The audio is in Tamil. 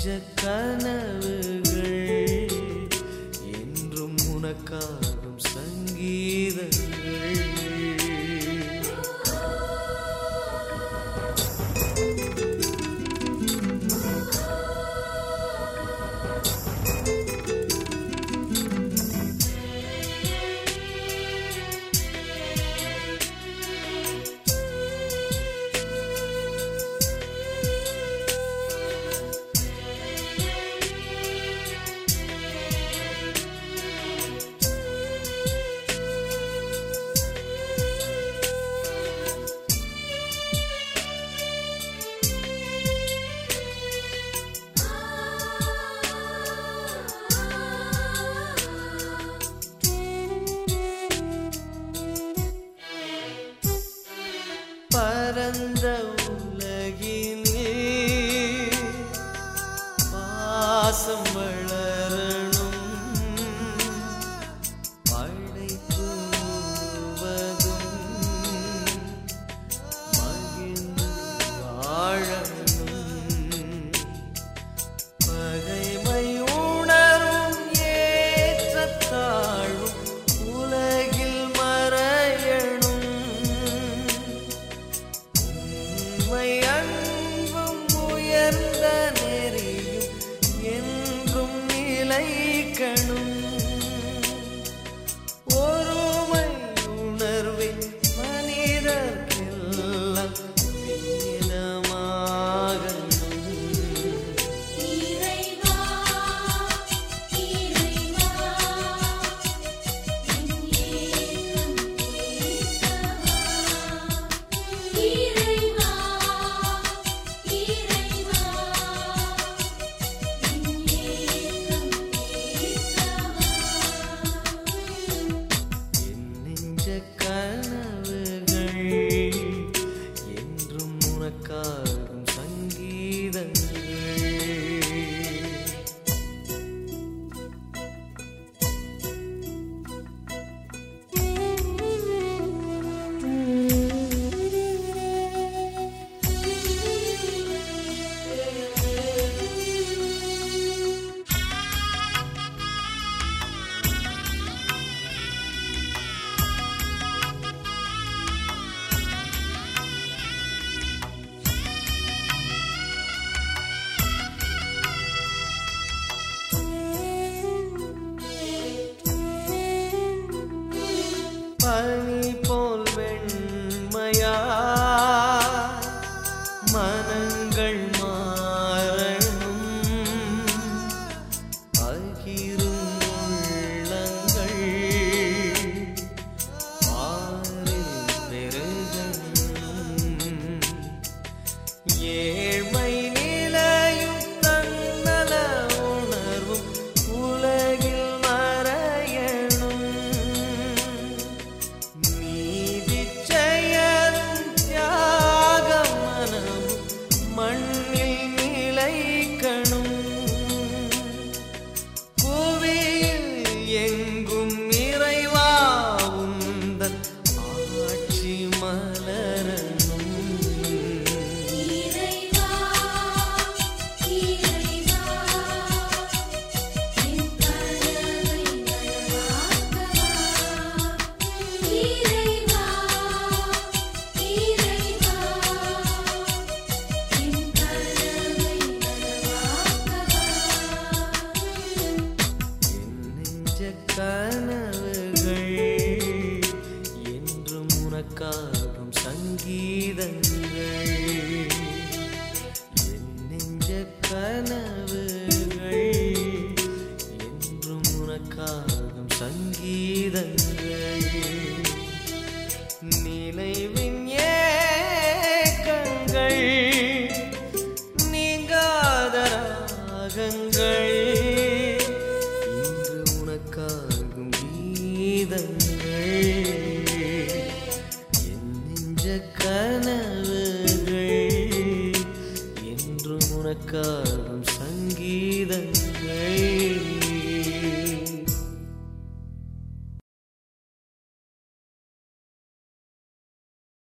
கனவுகள் என்றும் உனக்காகும் சங்கீதங்கள். பரந்த உலகினில் பாசம் வளரணும், படைப்பு முழுவதும் மகிழ்ந்து வாழணும். பகைமை உணரும் ஏற்றத்தாழும் உலகில் மறையணும். அன்பும் உயர்ந்த நெறியும் என்றும் நிலைக்கணும். ஒருமை உணர்வே மனிதர்க்கெல்லாம் வேதமாகணும். கனவுகள் என்றும் உனக்காகும் சங்கீதங்கள். பனி போல் வெண்மையா மனங்கள் மாறணும், பகிரும் உள்ளங்கள் ஆறில் பெருகணும். ஏழ்மை நிலையும் தன்னல உணர்வும் உலகில் மறையணும். நீதி செயலும் தியாக மனமும் மண்ணில் நிலைக்கணும். புவியில் எங்கும் இறைவா உந்தன் ஆட்சி மலரணும். கனவுகள் என்றும் உனக்காகும் சங்கீதங்கள். என் நெஞ்ச கனவுகள் என்றும் உனக்காகும் சங்கீதங்கள். நினைவின் ஏக்கங்கள் நீங்காத ராகங்கள்